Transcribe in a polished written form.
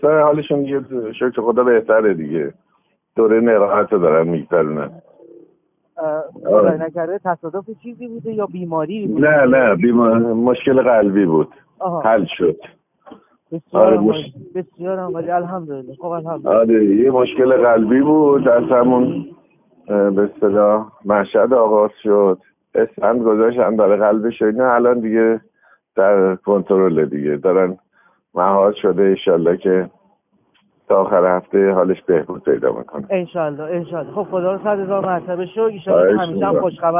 سر حالشون دیگه شکر خدا بهتره دیگه. دوره نراحت رو دارن میگذرونن. خدای نکرده تصادف چیزی بوده یا بیماری بود؟ نه مشکل قلبی بود. حل شد. بسیار عالی الحمدلله. خب الحمدلله. آره یه مشکل قلبی بود، از همون به اصطلاح مشهد آغاز شد، استند گذاشتن برای قلبش، نه الان دیگه در کنترل دیگه، دارن مهار شده، انشالله که تا آخر هفته حالش بهبود پیدا میکنه. انشالله. خب خدا رو 100,000 مرتبه شکر، انشالله همیشه هم خوشخبر